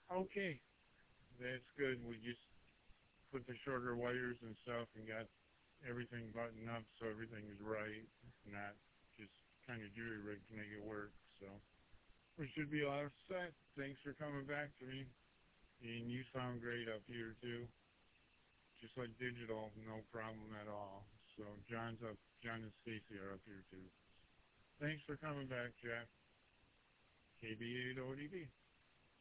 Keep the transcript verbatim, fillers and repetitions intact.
Okay, that's good. We just put the shorter wires and stuff and got everything buttoned up so everything is right, not just kind of jury rigged to make it work. So we should be all set. Thanks for coming back to me. And you sound great up here too. Just like digital, no problem at all. So John's up, John and Stacy are up here too. Thanks for coming back, Jack. K B eight O D B.